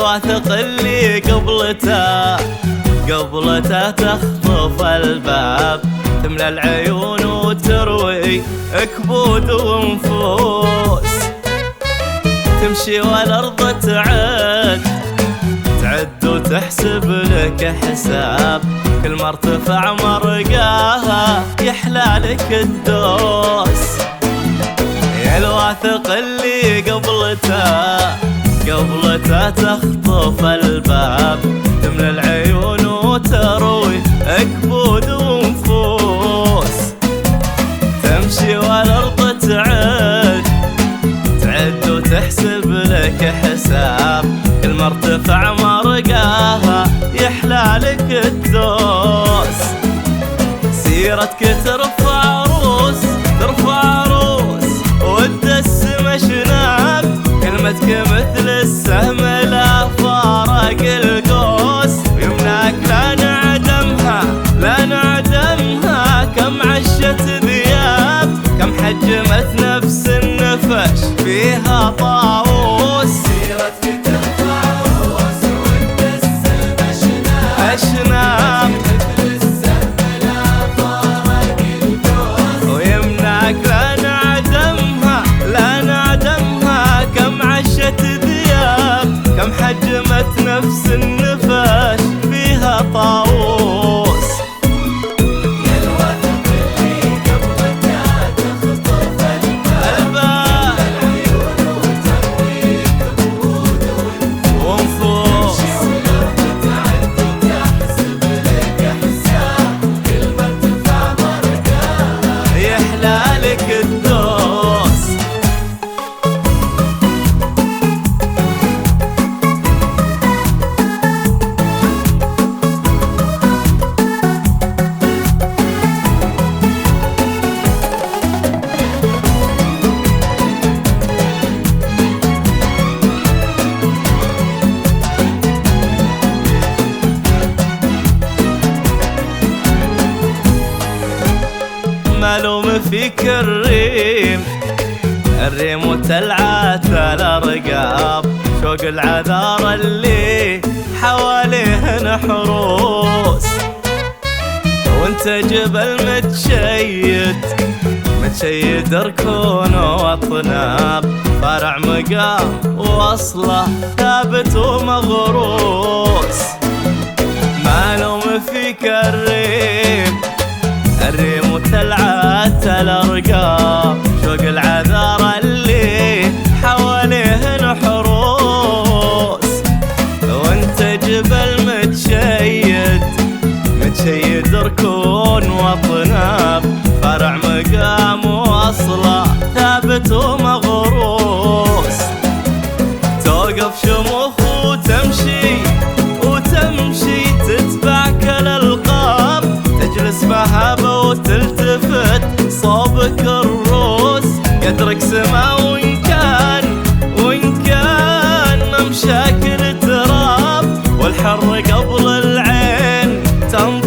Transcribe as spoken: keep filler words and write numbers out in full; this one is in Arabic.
الواثق اللي قبلته قبلته تخطف الباب، تملى العيون وتروي كبود ونفوس، تمشي والارض تعد تعد وتحسب لك حساب، كل ما ارتفع مرقاها يحلالك الدوس. يا الواثق اللي قبلته قبلته تخطف الباب، تملى العيون وتروي كبود ونفوس، تمشي والارض تعد تعد وتحسب لك حساب، كل ما ارتفع مرقاها يحلالك الدوس. سيرتك ترفع روس ترفع روس وتدس مشناك، كلمتك مثل السهم لا فارق القوس، يمناك لا نعدمها لا نعدمها، كم عشت ذياب كم حجمت نفس النفش فيها طاووس. سيرتك ترفع روس وتدس المشناك، أشناك مثل السهم لا فارق القوس، ويمناك لا نعدمها لا نعدمها، كم عشت ذياب كم حجمت نفس النفش فيها طاووس. يا الواثق اللي قبلته تخطف الباب، العيون وتروي كبود ونفوس، والارض تعد وتحسب لك حساب، كل ما ارتفع مرقاها يحلالك الدوس. ملوم فيك الريم الريم وتلعات الارقاب، شوق العذار اللي حواليه حروس، وانت جبل متشيد متشيد ركون واطناب، فارع مقام واصله ثابت ومغروس. ملوم فيك الريم الريم وتلعات الارقام، شوق العذار اللي حواليه حروس، وانت جبل متشيد متشيد ركون واطناب، فرع مقام واصله ثابت ومغروس، توقف شموخ وتمشي وتمشي تتبع كل القاب، تجلس مهابة وتلتفت صوبك الروس، قدرك سما وإن كان وإن كان ممشاك التراب، والحر قبل العين تنظر